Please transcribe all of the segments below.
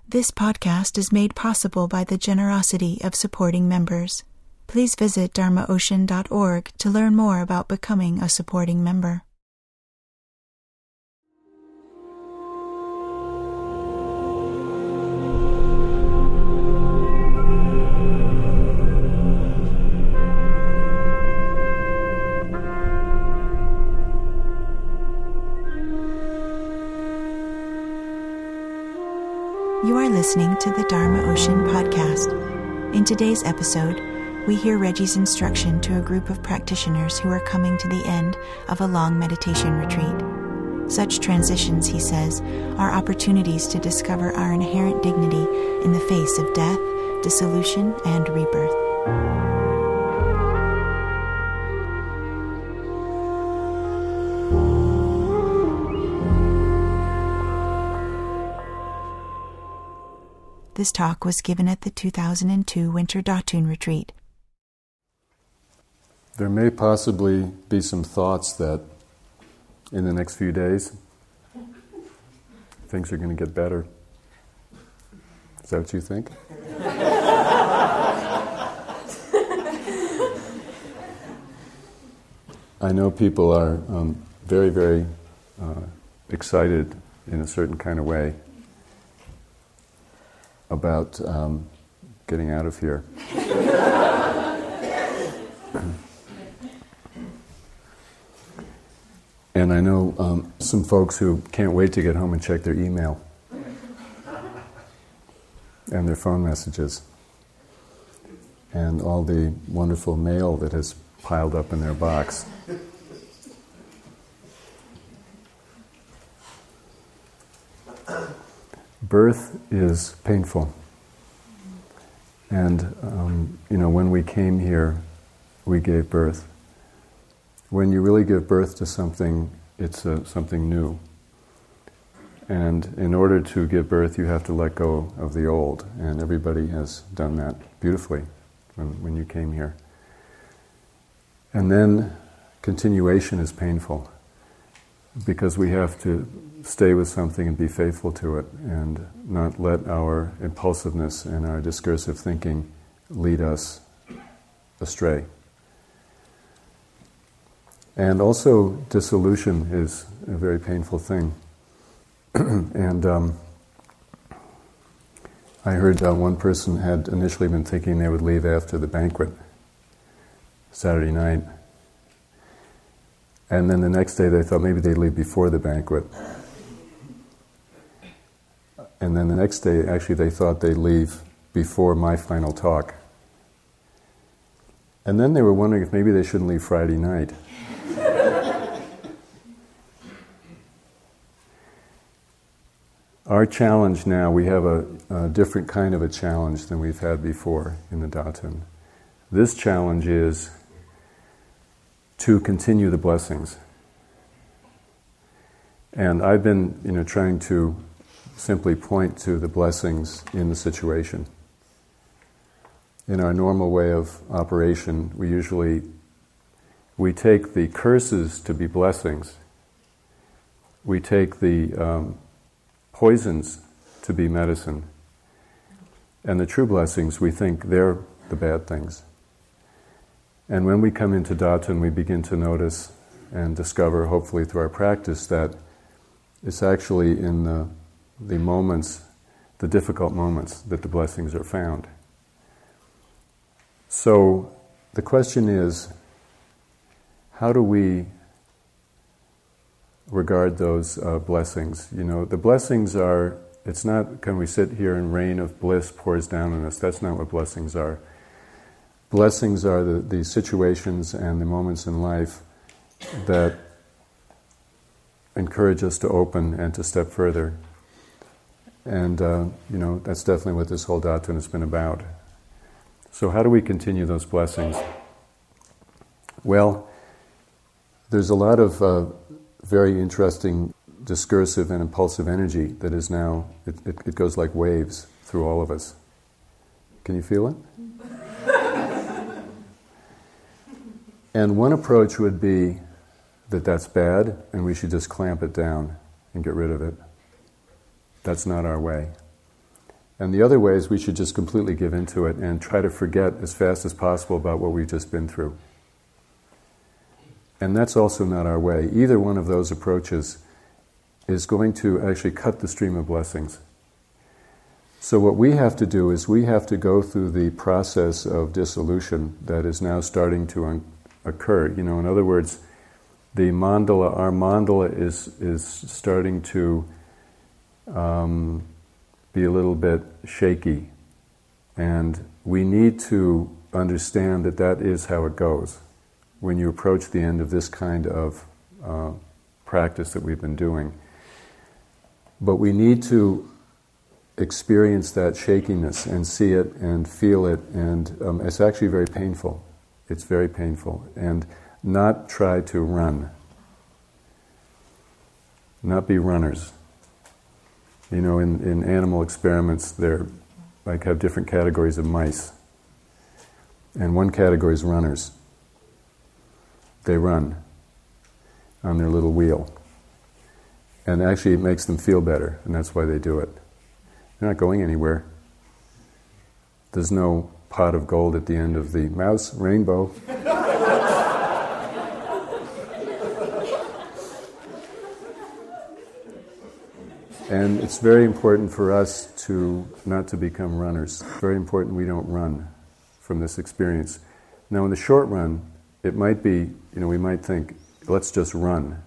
This podcast is made possible by the generosity of supporting members. Please visit dharmaocean.org to learn more about becoming a supporting member. You are listening to the Dharma Ocean podcast. In today's episode, we hear Reggie's instruction to a group of practitioners who are coming to the end of a long meditation retreat. Such transitions, he says, are opportunities to discover our inherent dignity in the face of death, dissolution, and rebirth. This talk was given at the 2002 Winter Datun Retreat. There may possibly be some thoughts that in the next few days things are going to get better. Is that what you think? I know people are very, very excited in a certain kind of way about getting out of here. And I know some folks who can't wait to get home and check their email and their phone messages and all the wonderful mail that has piled up in their box. Birth is painful. And, when we came here, we gave birth. When you really give birth to something, it's something new. And in order to give birth, you have to let go of the old. And everybody has done that beautifully when you came here. And then continuation is painful, because we have to stay with something and be faithful to it and not let our impulsiveness and our discursive thinking lead us astray. And also, dissolution is a very painful thing. And I heard one person had initially been thinking they would leave after the banquet, Saturday night. And then the next day they thought maybe they'd leave before the banquet. And then the next day, actually, they thought they'd leave before my final talk. And then they were wondering if maybe they shouldn't leave Friday night. Our challenge now, we have a different kind of a challenge than we've had before in the Datun. This challenge is to continue the blessings. And I've been, trying to simply point to the blessings in the situation. In our normal way of operation, we take the curses to be blessings. We take the poisons to be medicine. And the true blessings, we think they're the bad things. And when we come into Datun, we begin to notice and discover, hopefully through our practice, that it's actually in the moments, the difficult moments, that the blessings are found. So the question is, how do we regard those blessings? The blessings are, it's not, can we sit here and rain of bliss pours down on us? That's not what blessings are. Blessings are the situations and the moments in life that encourage us to open and to step further. And, that's definitely what this whole Datun has been about. So how do we continue those blessings? Well, there's a lot of very interesting discursive and impulsive energy that is now, it goes like waves through all of us. Can you feel it? And one approach would be that that's bad and we should just clamp it down and get rid of it. That's not our way. And the other way is we should just completely give into it and try to forget as fast as possible about what we've just been through. And that's also not our way. Either one of those approaches is going to actually cut the stream of blessings. So what we have to do is we have to go through the process of dissolution that is now starting to occur. In other words, the mandala, our mandala is starting to be a little bit shaky. And we need to understand that that is how it goes when you approach the end of this kind of practice that we've been doing. But we need to experience that shakiness and see it and feel it, and it's actually very painful. It's very painful. And not try to run. Not be runners. In animal experiments, they're have different categories of mice. And one category is runners. They run on their little wheel. And actually it makes them feel better, and that's why they do it. They're not going anywhere. There's no pot of gold at the end of the mouse rainbow. And it's very important for us not to become runners. It's very important we don't run from this experience. Now in the short run, it might be, we might think, let's just run.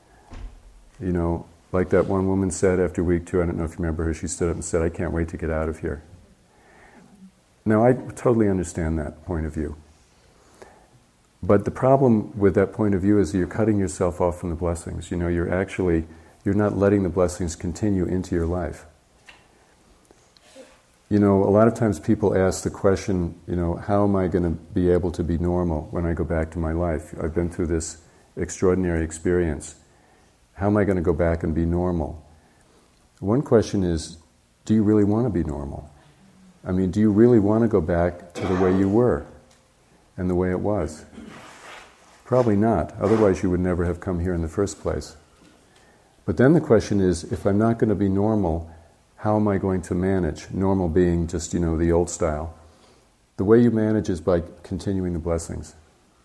Like that one woman said after week 2, I don't know if you remember her, she stood up and said, I can't wait to get out of here. Now I totally understand that point of view. But the problem with that point of view is that you're cutting yourself off from the blessings. You're not letting the blessings continue into your life. A lot of times people ask the question, how am I going to be able to be normal when I go back to my life? I've been through this extraordinary experience. How am I going to go back and be normal? One question is, do you really want to be normal? Do you really want to go back to the way you were and the way it was? Probably not. Otherwise you would never have come here in the first place. But then the question is, if I'm not going to be normal, how am I going to manage? Normal being just, the old style. The way you manage is by continuing the blessings.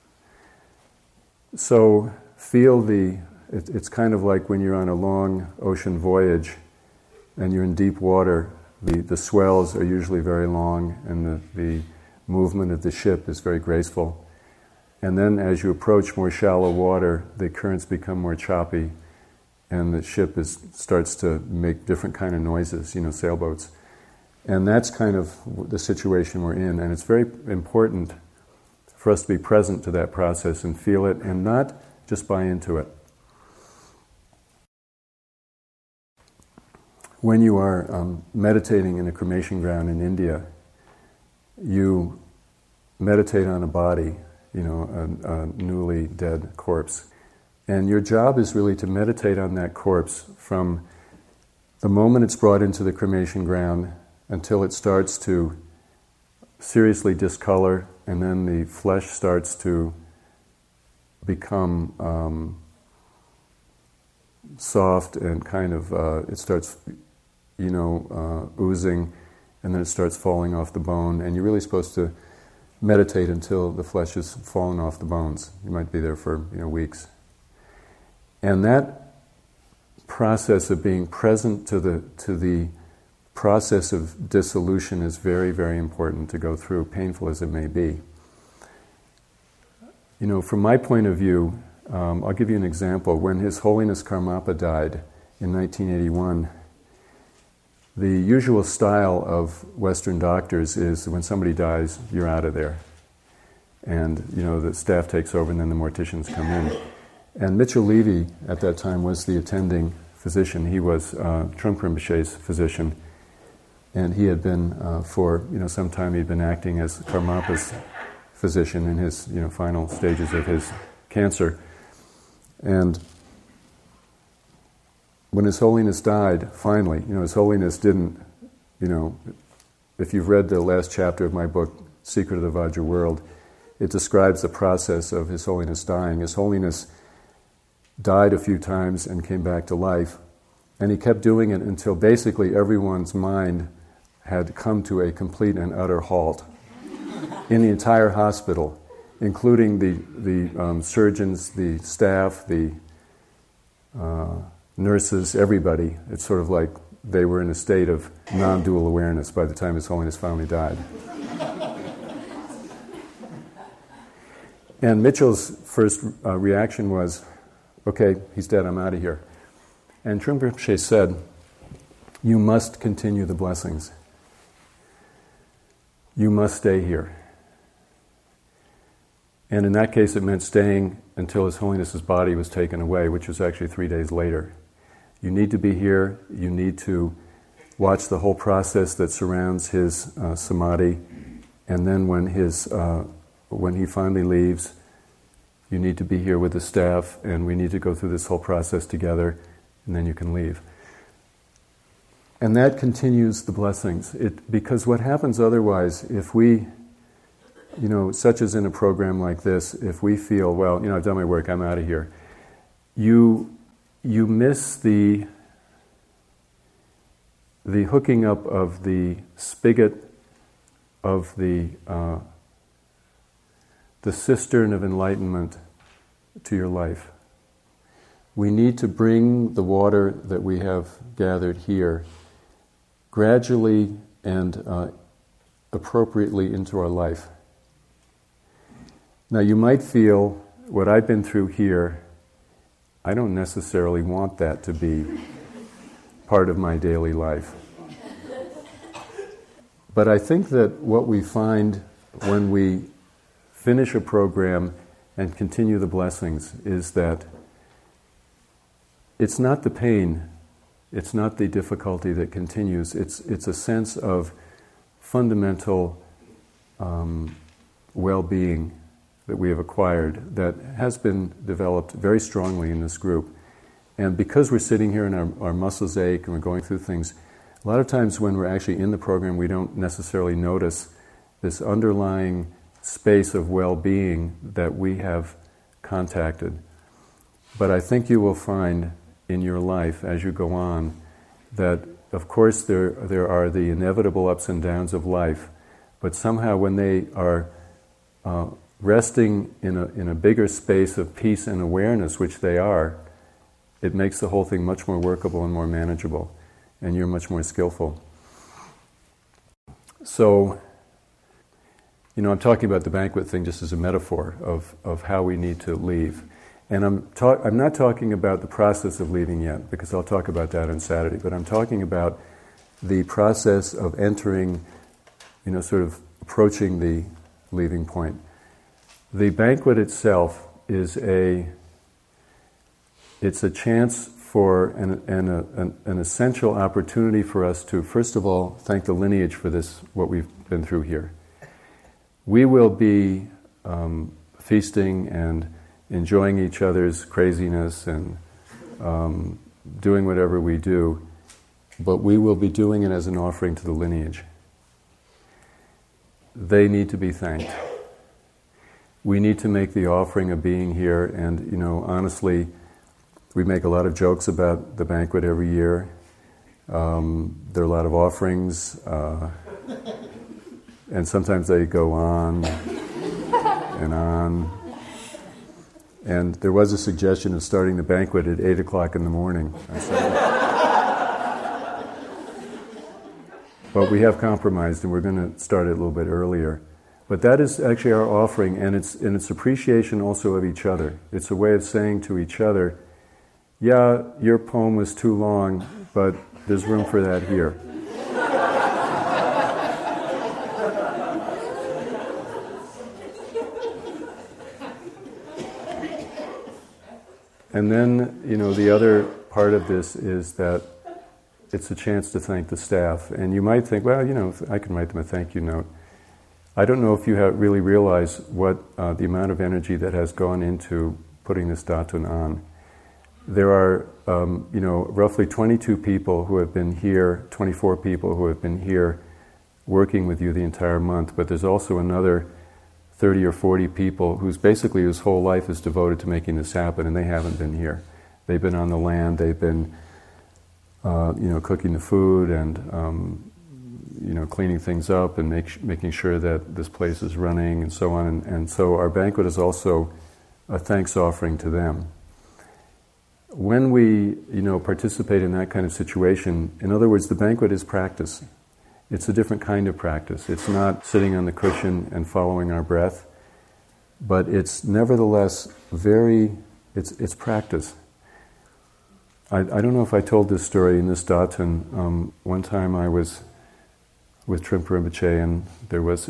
So feel it's kind of like when you're on a long ocean voyage and you're in deep water, the swells are usually very long and the movement of the ship is very graceful. And then as you approach more shallow water, the currents become more choppy and the ship starts to make different kind of noises, sailboats. And that's kind of the situation we're in. And it's very important for us to be present to that process and feel it and not just buy into it. When you are meditating in a cremation ground in India, you meditate on a body, a newly dead corpse. And your job is really to meditate on that corpse from the moment it's brought into the cremation ground until it starts to seriously discolor, and then the flesh starts to become soft and kind of, it starts, oozing, and then it starts falling off the bone. And you're really supposed to meditate until the flesh has fallen off the bones. You might be there for, weeks. And that process of being present to the process of dissolution is very, very important to go through, painful as it may be. From my point of view, I'll give you an example. When His Holiness Karmapa died in 1981, the usual style of Western doctors is when somebody dies, you're out of there. And, the staff takes over and then the morticians come in. And Mitchell Levy, at that time, was the attending physician. He was Trungpa Rinpoche's physician. And he had been, for some time, he'd been acting as Karmapa's physician in his final stages of his cancer. And when His Holiness died, finally, His Holiness didn't, if you've read the last chapter of my book, Secret of the Vajra World, it describes the process of His Holiness dying. His Holiness died a few times and came back to life, and he kept doing it until basically everyone's mind had come to a complete and utter halt in the entire hospital, including the surgeons, the staff, the nurses, everybody. It's sort of like they were in a state of non-dual awareness by the time His Holiness finally died. And Mitchell's first reaction was, okay, he's dead, I'm out of here. And Trungpa Rinpoche said, you must continue the blessings. You must stay here. And in that case, it meant staying until His Holiness's body was taken away, which was actually 3 days later. You need to be here. You need to watch the whole process that surrounds his samadhi. And then when he finally leaves, you need to be here with the staff, and we need to go through this whole process together, and then you can leave. And that continues the blessings. Because what happens otherwise, if we, such as in a program like this, if we feel, well, I've done my work, I'm out of here, you miss the hooking up of the spigot of the cistern of enlightenment to your life. We need to bring the water that we have gathered here gradually and appropriately into our life. Now, you might feel, what I've been through here, I don't necessarily want that to be part of my daily life. But I think that what we find when we finish a program and continue the blessings is that it's not the pain, it's not the difficulty that continues, it's a sense of fundamental well-being that we have acquired that has been developed very strongly in this group. And because we're sitting here and our muscles ache and we're going through things, a lot of times when we're actually in the program, we don't necessarily notice this underlying space of well-being that we have contacted. But I think you will find in your life as you go on that, of course, there are the inevitable ups and downs of life, but somehow when they are resting in a bigger space of peace and awareness, which they are, it makes the whole thing much more workable and more manageable, and you're much more skillful. So, I'm talking about the banquet thing just as a metaphor of how we need to leave. And I'm not talking about the process of leaving yet, because I'll talk about that on Saturday, but I'm talking about the process of entering, sort of approaching the leaving point. The banquet itself is it's a chance for an essential opportunity for us to, first of all, thank the lineage for this, what we've been through here. We will be feasting and enjoying each other's craziness and doing whatever we do, but we will be doing it as an offering to the lineage. They need to be thanked. We need to make the offering of being here, and honestly, we make a lot of jokes about the banquet every year. There are a lot of offerings, and sometimes they go on and on. And there was a suggestion of starting the banquet at 8 o'clock in the morning. But we have compromised, and we're going to start it a little bit earlier. But that is actually our offering, and it's appreciation also of each other. It's a way of saying to each other, yeah, your poem was too long, but there's room for that here. And then, the other part of this is that it's a chance to thank the staff. And you might think, well, I can write them a thank you note. I don't know if you have really realized what the amount of energy that has gone into putting this Datun on. There are, roughly 22 people who have been here, 24 people who have been here working with you the entire month, but there's also another 30 or 40 people whose whole life is devoted to making this happen, and they haven't been here. They've been on the land, they've been, cooking the food and, cleaning things up and making sure that this place is running and so on. And so our banquet is also a thanks offering to them. When we, participate in that kind of situation, in other words, the banquet is practice. It's a different kind of practice. It's not sitting on the cushion and following our breath, but it's nevertheless it's practice. I don't know if I told this story in this datin. One time I was with Trungpa Rinpoche, and there was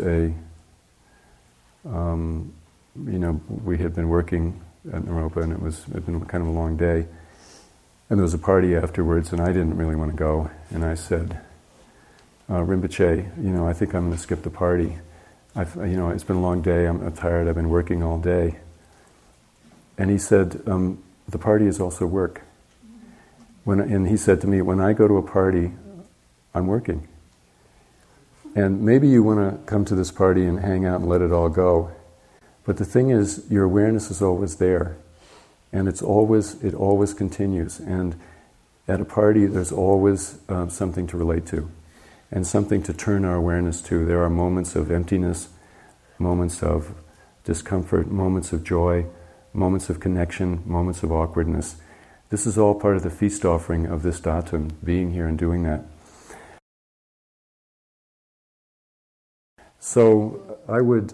we had been working at Naropa, and it had been kind of a long day. And there was a party afterwards, and I didn't really want to go. And I said, Rinpoche, I think I'm going to skip the party. It's been a long day, I'm tired, I've been working all day. And he said, the party is also work. And he said to me, when I go to a party, I'm working. And maybe you want to come to this party and hang out and let it all go. But the thing is, your awareness is always there. And it always continues. And at a party, there's always something to relate to and something to turn our awareness to. There are moments of emptiness, moments of discomfort, moments of joy, moments of connection, moments of awkwardness. This is all part of the feast offering of this datum, being here and doing that. So I would,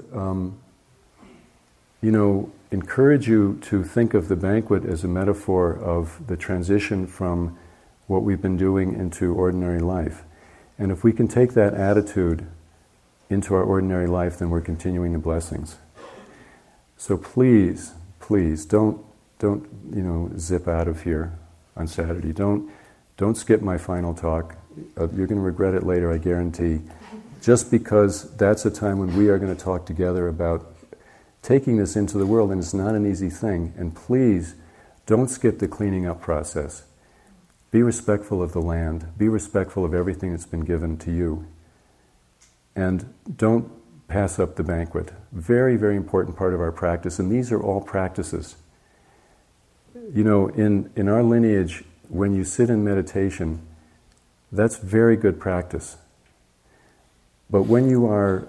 encourage you to think of the banquet as a metaphor of the transition from what we've been doing into ordinary life. And if we can take that attitude into our ordinary life, then we're continuing the blessings. So please, don't zip out of here on Saturday. Don't skip my final talk. You're going to regret it later, I guarantee. Just because that's a time when we are going to talk together about taking this into the world, and it's not an easy thing. And please, don't skip the cleaning up process. Be respectful of the land. Be respectful of everything that's been given to you. And don't pass up the banquet. Very, very important part of our practice, and these are all practices. In our lineage, when you sit in meditation, that's very good practice. But when you are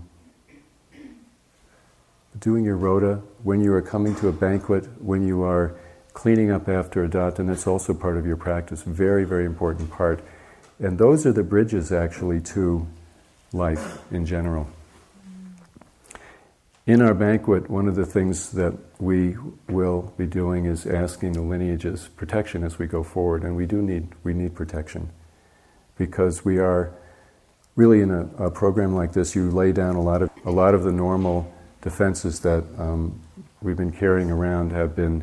doing your rota, when you are coming to a banquet, when you are cleaning up after a datin, that's also part of your practice. Very, very important part. And those are the bridges, actually, to life in general. In our banquet, one of the things that we will be doing is asking the lineages protection as we go forward, and we need protection, because we are really in a program like this. You lay down a lot of the normal defenses that we've been carrying around have been,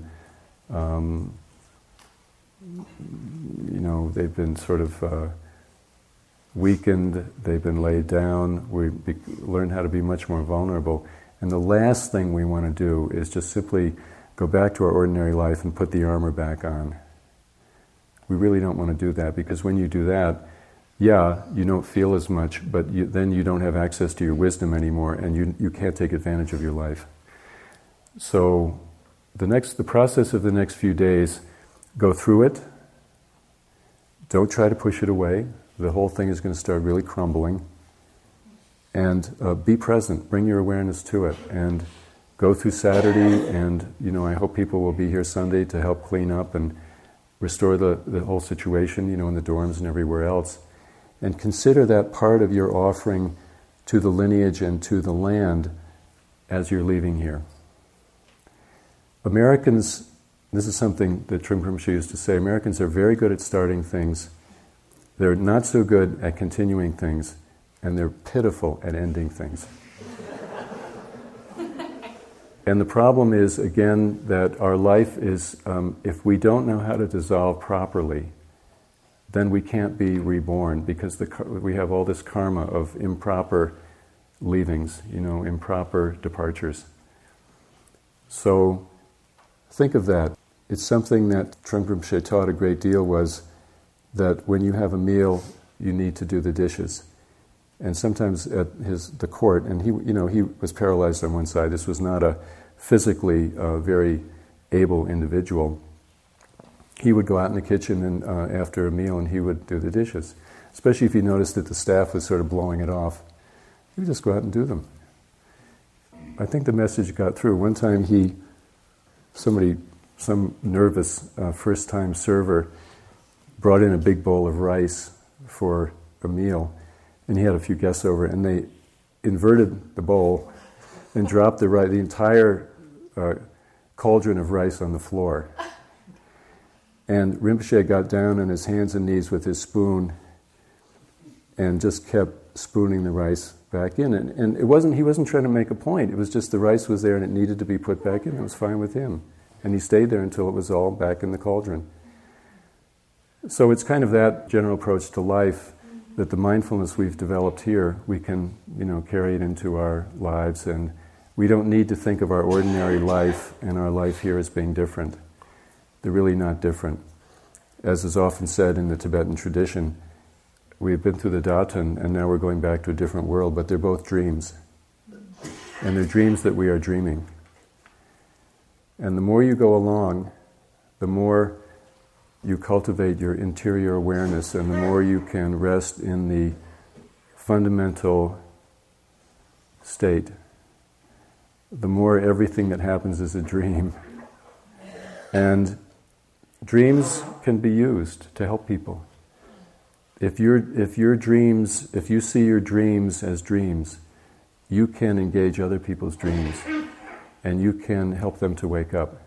they've been sort of weakened. They've been laid down. We learn how to be much more vulnerable. And the last thing we want to do is just simply go back to our ordinary life and put the armor back on. We really don't want to do that, because when you do that, you don't feel as much, but then you don't have access to your wisdom anymore, and you can't take advantage of your life. So the process of the next few days, go through it. Don't try to push it away. The whole thing is going to start really crumbling. And be present. Bring your awareness to it. And go through Saturday, and I hope people will be here Sunday to help clean up and restore the whole situation, in the dorms and everywhere else. And consider that part of your offering to the lineage and to the land as you're leaving here. Americans, this is something that Trungpa Rinpoche used to say, Americans are very good at starting things. They're not so good at continuing things, and they're pitiful at ending things. And the problem is, again, that our life is, if we don't know how to dissolve properly, then we can't be reborn, because we have all this karma of improper leavings, improper departures. So think of that. It's something that Trungpa Rinpoche taught a great deal, was that when you have a meal, you need to do the dishes. And sometimes at the court, and he was paralyzed on one side. This was not a physically very able individual. He would go out in the kitchen and after a meal, and he would do the dishes. especially if you noticed that the staff was sort of blowing it off. You just go out and do them. I think the message got through. One time some nervous first-time server brought in a big bowl of rice for a meal, and he had a few guests over, and they inverted the bowl and dropped the entire cauldron of rice on the floor. And Rinpoche got down on his hands and knees with his spoon and just kept spooning the rice back in. And he wasn't trying to make a point. It was just the rice was there and it needed to be put back in. It was fine with him. And he stayed there until it was all back in the cauldron. So it's kind of that general approach to life, that the mindfulness we've developed here, we can, carry it into our lives, and we don't need to think of our ordinary life and our life here as being different. They're really not different. As is often said in the Tibetan tradition, we've been through the Datan and now we're going back to a different world, but they're both dreams. And they're dreams that we are dreaming. And the more you go along, the more you cultivate your interior awareness, and the more you can rest in the fundamental state, the more everything that happens is a dream. And dreams can be used to help people. If you see your dreams as dreams, you can engage other people's dreams, and you can help them to wake up.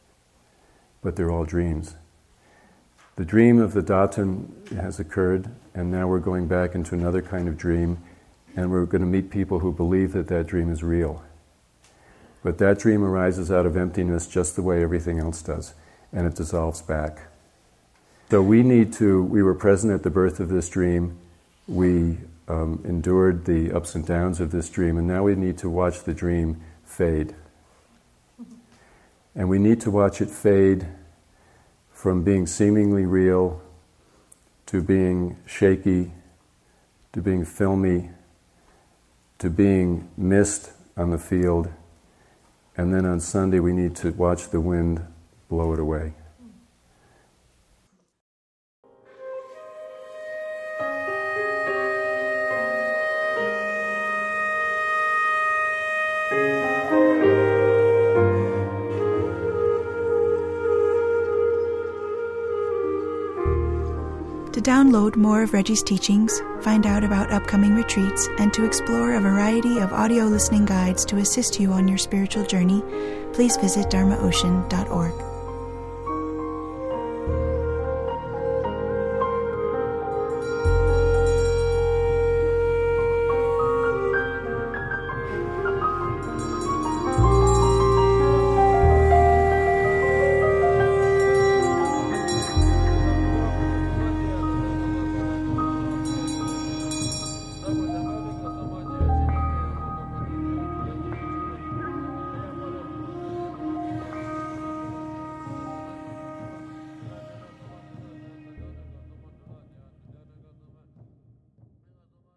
But they're all dreams. The dream of the Datan has occurred, and now we're going back into another kind of dream, and we're going to meet people who believe that dream is real. But that dream arises out of emptiness just the way everything else does, and it dissolves back. So we were present at the birth of this dream, we endured the ups and downs of this dream, and now we need to watch the dream fade. And we need to watch it fade from being seemingly real to being shaky, to being filmy, to being mist on the field, and then on Sunday we need to watch the wind blow it away. To download more of Reggie's teachings, find out about upcoming retreats, and to explore a variety of audio listening guides to assist you on your spiritual journey, please visit dharmaocean.org.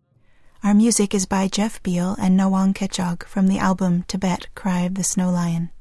Our music is by Jeff Beal and Nawang Kechog from the album Tibet, Cry of the Snow Lion.